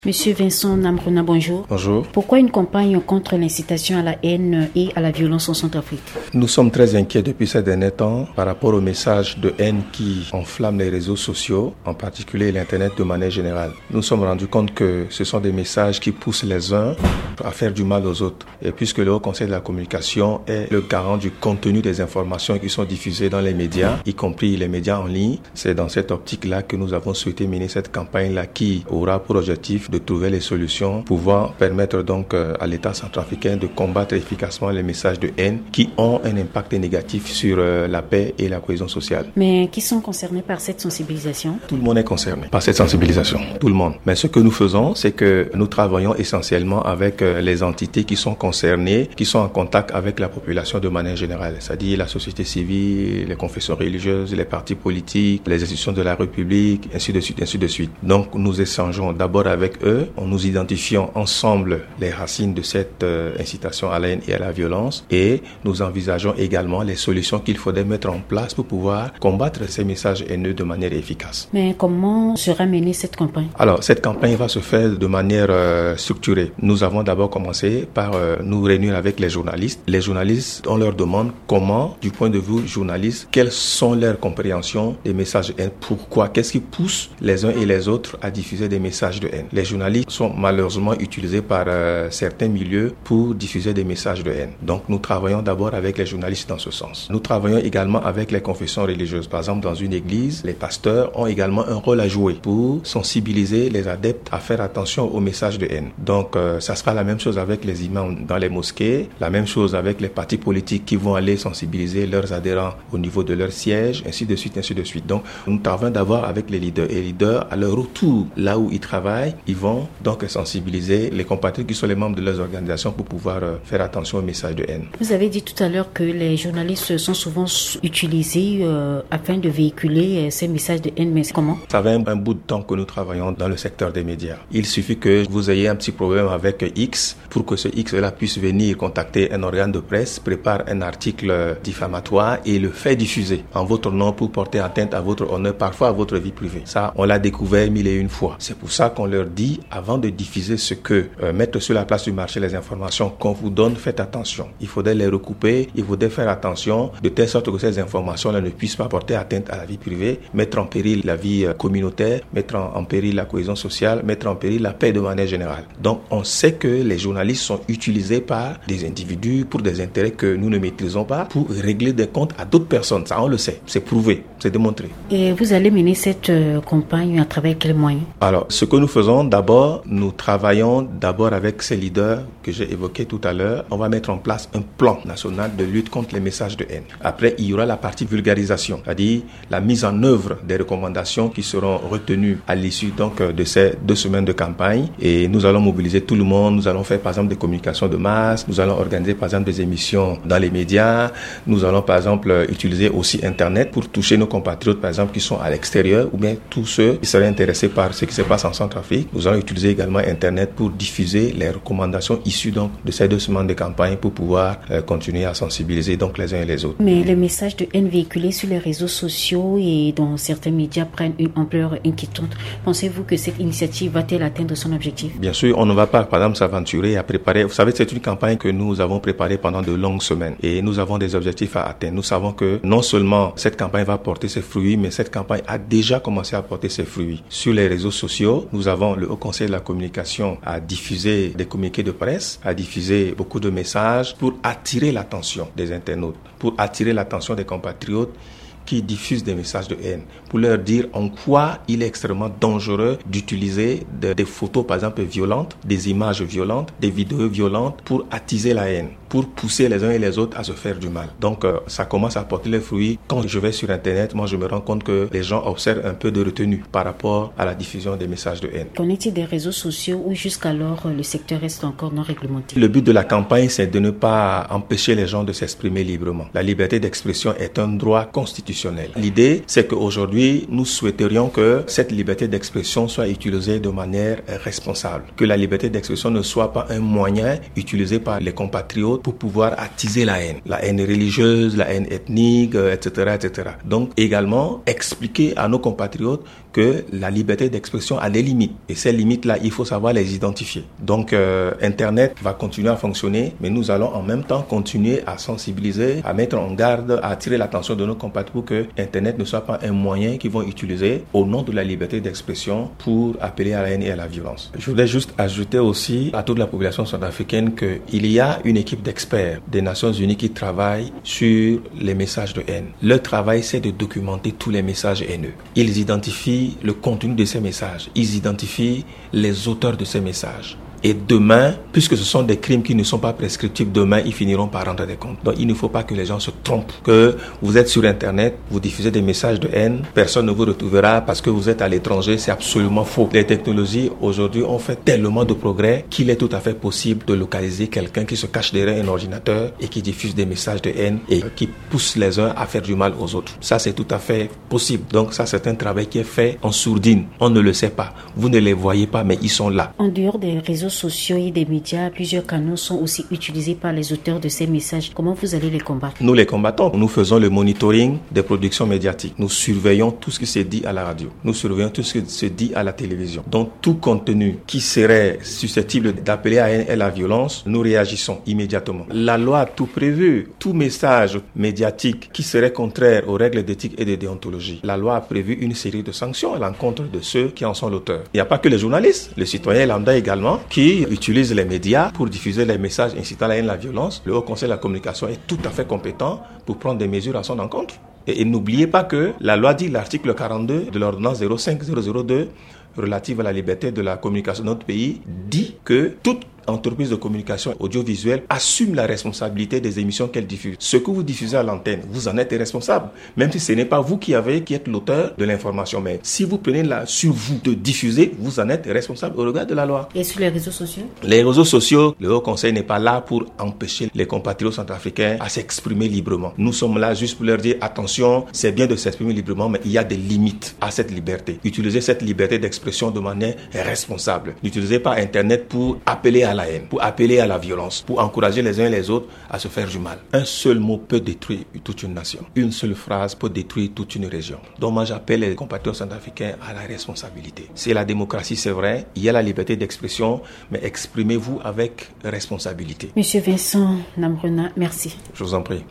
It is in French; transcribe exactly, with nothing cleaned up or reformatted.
Monsieur Vincent Namrona, bonjour. Bonjour. Pourquoi une campagne contre l'incitation à la haine et à la violence en Centrafrique? Nous sommes très inquiets depuis ces derniers temps par rapport aux messages de haine qui enflamment les réseaux sociaux, en particulier l'Internet de manière générale. Nous nous sommes rendus compte que ce sont des messages qui poussent les uns à faire du mal aux autres. Et puisque le Haut Conseil de la communication est le garant du contenu des informations qui sont diffusées dans les médias, y compris les médias en ligne, c'est dans cette optique-là que nous avons souhaité mener cette campagne-là qui aura pour objectif de trouver les solutions pouvant permettre donc à l'État centrafricain de combattre efficacement les messages de haine qui ont un impact négatif sur la paix et la cohésion sociale. Mais qui sont concernés par cette sensibilisation? Tout le monde est concerné par cette sensibilisation, tout le monde. Mais ce que nous faisons, c'est que nous travaillons essentiellement avec les entités qui sont concernées, qui sont en contact avec la population de manière générale, c'est-à-dire la société civile, les confessions religieuses, les partis politiques, les institutions de la République, ainsi de suite, ainsi de suite. Donc nous échangeons d'abord avec eux, en nous identifiant ensemble les racines de cette euh, incitation à la haine et à la violence, et nous envisageons également les solutions qu'il faudrait mettre en place pour pouvoir combattre ces messages haineux de manière efficace. Mais comment sera menée cette campagne? Alors, cette campagne va se faire de manière euh, structurée. Nous avons d'abord commencé par euh, nous réunir avec les journalistes. Les journalistes, on leur demande comment, du point de vue journaliste, quelles sont leurs compréhensions des messages de haine, pourquoi, qu'est-ce qui pousse les uns et les autres à diffuser des messages de haine. Les journalistes sont malheureusement utilisés par euh, certains milieux pour diffuser des messages de haine. Donc nous travaillons d'abord avec les journalistes dans ce sens. Nous travaillons également avec les confessions religieuses. Par exemple, dans une église, les pasteurs ont également un rôle à jouer pour sensibiliser les adeptes à faire attention aux messages de haine. Donc euh, ça sera la même chose avec les imams dans les mosquées, la même chose avec les partis politiques qui vont aller sensibiliser leurs adhérents au niveau de leur siège, ainsi de suite, ainsi de suite. Donc nous travaillons d'abord avec les leaders. Et les leaders, à leur retour, là où ils travaillent, ils vont donc sensibiliser les compatriotes qui sont les membres de leurs organisations pour pouvoir euh, faire attention aux messages de haine. Vous avez dit tout à l'heure que les journalistes sont souvent utilisés euh, afin de véhiculer euh, ces messages de haine, mais comment? Ça fait un, un bout de temps que nous travaillons dans le secteur des médias. Il suffit que vous ayez un petit problème avec X pour que ce X-là puisse venir contacter un organe de presse, prépare un article diffamatoire et le fait diffuser en votre nom pour porter atteinte à votre honneur, parfois à votre vie privée. Ça, on l'a découvert mille et une fois. C'est pour ça qu'on leur dit, avant de diffuser ce que, euh, mettre sur la place du marché les informations qu'on vous donne, faites attention. Il faudrait les recouper, il faudrait faire attention de telle sorte que ces informations-là ne puissent pas porter atteinte à la vie privée, mettre en péril la vie euh, communautaire, mettre en, en péril la cohésion sociale, mettre en péril la paix de manière générale. Donc on sait que les journalistes sont utilisés par des individus pour des intérêts que nous ne maîtrisons pas, pour régler des comptes à d'autres personnes. Ça on le sait, c'est prouvé, c'est démontré. Et vous allez mener cette euh, campagne à travers quels moyens? Alors, ce que nous faisons d'abord, nous travaillons d'abord avec ces leaders que j'ai évoqués tout à l'heure. On va mettre en place un plan national de lutte contre les messages de haine. Après, il y aura la partie vulgarisation, c'est-à-dire la mise en œuvre des recommandations qui seront retenues à l'issue donc de ces deux semaines de campagne. Et nous allons mobiliser tout le monde. Nous allons faire par exemple des communications de masse. Nous allons organiser par exemple des émissions dans les médias. Nous allons par exemple utiliser aussi Internet pour toucher nos compatriotes par exemple qui sont à l'extérieur ou bien tous ceux qui seraient intéressés par ce qui se passe en Centrafrique. Nous allons utiliser également Internet pour diffuser les recommandations issues donc de ces deux semaines de campagne pour pouvoir euh, continuer à sensibiliser donc les uns et les autres. Mais les messages de haine véhiculés sur les réseaux sociaux et dans certains médias prennent une ampleur inquiétante. Pensez-vous que cette initiative va-t-elle atteindre son objectif? Bien sûr, on ne va pas par exemple s'aventurer à préparer. Vous savez, c'est une campagne que nous avons préparée pendant de longues semaines et nous avons des objectifs à atteindre. Nous savons que non seulement cette campagne va porter ses fruits, mais cette campagne a déjà commencé à porter ses fruits. Sur les réseaux sociaux, nous avons le Haut Conseil de la communication à diffuser des communiqués de presse, à diffuser beaucoup de messages pour attirer l'attention des internautes, pour attirer l'attention des compatriotes qui diffusent des messages de haine, pour leur dire en quoi il est extrêmement dangereux d'utiliser de, des photos par exemple violentes, des images violentes, des vidéos violentes pour attiser la haine, pour pousser les uns et les autres à se faire du mal. Donc euh, ça commence à porter les fruits. Quand je vais sur Internet, moi je me rends compte que les gens observent un peu de retenue par rapport à la diffusion des messages de haine. Qu'en est-il des réseaux sociaux où jusqu'alors le secteur reste encore non réglementé? Le but de la campagne, c'est de ne pas empêcher les gens de s'exprimer librement. La liberté d'expression est un droit constitutionnel. L'idée, c'est qu'aujourd'hui, nous souhaiterions que cette liberté d'expression soit utilisée de manière responsable, que la liberté d'expression ne soit pas un moyen utilisé par les compatriotes pour pouvoir attiser la haine. La haine religieuse, la haine ethnique, euh, et cetera, et cetera. Donc également expliquer à nos compatriotes que la liberté d'expression a des limites. Et ces limites-là, il faut savoir les identifier. Donc euh, Internet va continuer à fonctionner, mais nous allons en même temps continuer à sensibiliser, à mettre en garde, à attirer l'attention de nos compatriotes pour que Internet ne soit pas un moyen qu'ils vont utiliser au nom de la liberté d'expression pour appeler à la haine et à la violence. Je voudrais juste ajouter aussi à toute la population centrafricaine qu'il y a une équipe d'experts des Nations Unies qui travaille sur les messages de haine. Leur travail, c'est de documenter tous les messages haineux. Ils identifient le contenu de ces messages. Ils identifient les auteurs de ces messages. Et demain, puisque ce sont des crimes qui ne sont pas prescriptibles, demain, ils finiront par rendre des comptes. Donc, il ne faut pas que les gens se trompent. Que vous êtes sur Internet, vous diffusez des messages de haine, personne ne vous retrouvera parce que vous êtes à l'étranger, c'est absolument faux. Les technologies, aujourd'hui, ont fait tellement de progrès qu'il est tout à fait possible de localiser quelqu'un qui se cache derrière un ordinateur et qui diffuse des messages de haine et qui pousse les uns à faire du mal aux autres. Ça, c'est tout à fait possible. Donc, ça, c'est un travail qui est fait en sourdine. On ne le sait pas. Vous ne les voyez pas, mais ils sont là. En dehors des réseaux sociaux et des médias, plusieurs canaux sont aussi utilisés par les auteurs de ces messages. Comment vous allez les combattre? Nous les combattons. Nous faisons le monitoring des productions médiatiques. Nous surveillons tout ce qui se dit à la radio. Nous surveillons tout ce qui se dit à la télévision. Donc tout contenu qui serait susceptible d'appeler à la haine et à la violence, nous réagissons immédiatement. La loi a tout prévu. Tout message médiatique qui serait contraire aux règles d'éthique et de déontologie. La loi a prévu une série de sanctions à l'encontre de ceux qui en sont l'auteur. Il n'y a pas que les journalistes, les citoyens lambda également, qui utilisent les médias pour diffuser les messages incitant à la haine et la violence. Le Haut Conseil de la communication est tout à fait compétent pour prendre des mesures à son encontre. Et, et n'oubliez pas que la loi dit, l'article quarante-deux de l'ordonnance zéro cinq zéro zéro deux relative à la liberté de la communication de notre pays dit que toute entreprise de communication audiovisuelle assume la responsabilité des émissions qu'elle diffuse. Ce que vous diffusez à l'antenne, vous en êtes responsable, même si ce n'est pas vous qui avez, qui êtes l'auteur de l'information. Mais si vous prenez la sur vous de diffuser, vous en êtes responsable au regard de la loi. Et sur les réseaux sociaux? Les réseaux sociaux, le Haut Conseil n'est pas là pour empêcher les compatriotes centrafricains à s'exprimer librement. Nous sommes là juste pour leur dire attention, c'est bien de s'exprimer librement, mais il y a des limites à cette liberté. Utilisez cette liberté d'expression de manière responsable. N'utilisez pas Internet pour appeler à la haine, pour appeler à la violence, pour encourager les uns et les autres à se faire du mal. Un seul mot peut détruire toute une nation. Une seule phrase peut détruire toute une région. Donc moi j'appelle les compatriotes centrafricains à la responsabilité. C'est la démocratie, c'est vrai, il y a la liberté d'expression, mais exprimez-vous avec responsabilité. Monsieur Vincent Namrona, merci. Je vous en prie.